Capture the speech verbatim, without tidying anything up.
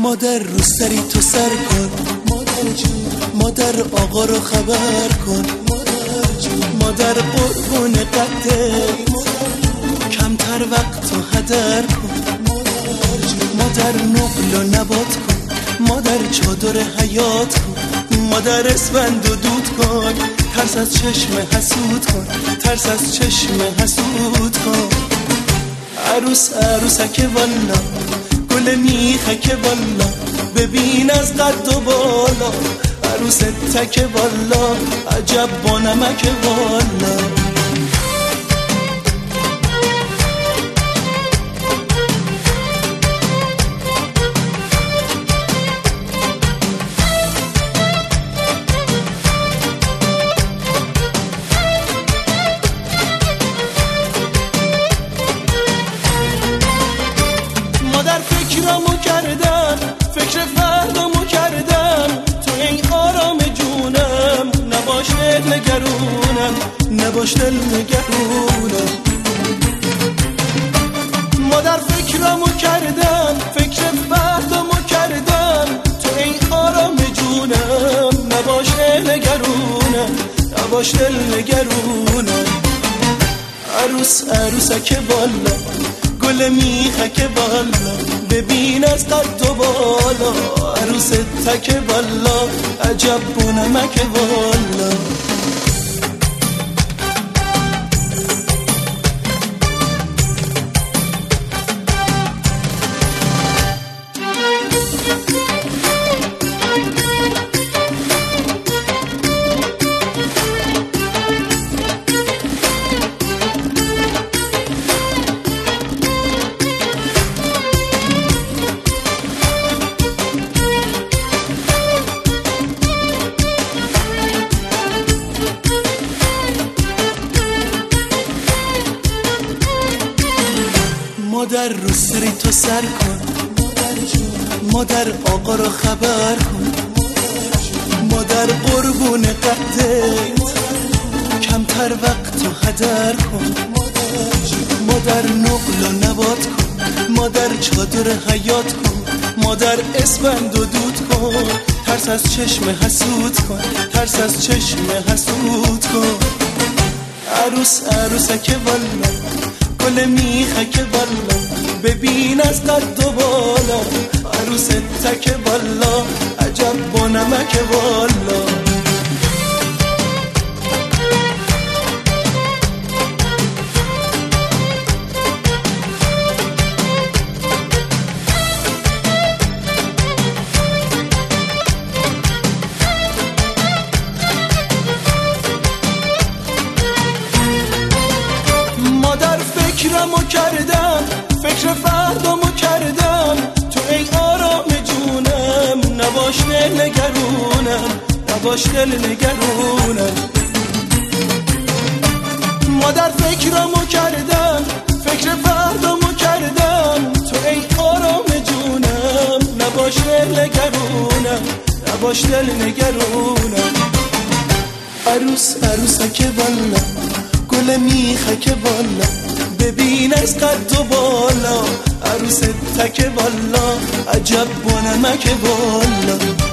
مادر رو سری تو سر کن، مادر جون مادر آقا رو خبر کن، مادر جون مادر قربون قدر، کمتر وقت و هدر کن، مادر جون مادر نقل و نبات کن، مادر چادر حیات کن، مادر اسفند و دود کن، ترس از چشم حسود کن، ترس از چشم حسود کن. عروس عروسک والا گل میخک والا، ببین از قد و بالا عروس تک والا، عجب با نمک والا. مادر فکرامو کردم، فکر فردامو کردم، تو این آرام جونم نباش دل نگرونم، نباش دل نگرونم. مادر فکرامو کردم، فکر فردامو کردم، تو این آرام جونم نباش دل نگرونم، نباش دل نگرونم. عروس عروسک بالا گل میخک بالا، ببین از قد و بالا عروس تک بالا، عجب با نمک بالا. مادر رو سری تو سر کن، مادر جون مادر آقا رو خبر کن، مادر قربون قدت، کمتر وقت و هدر کن، مادر نقل و نبات کن، مادر چادر حیات کن، مادر اسفند و دود کن، ترس از چشم حسود کن، ترس از چشم حسود کن. عروس عروسک والا گل میخک بالا، ببین از قد و بالا عروس تک بالا، عجب با نمک بالا. مادر فکرامو کردم، فکر فردامو کردم، تو ای آرام جونم نباش دل نگرونم، نباش دل نگرونم. مادر فکرامو کردم، فکر فردامو کردم، تو ای آرام جونم نباش دل نگرونم، نباش دل نگرونم. عروس عروسک والا گل میخک بالا، ببین از قد و بالا عروس تک بالا، عجب با نمک بالا.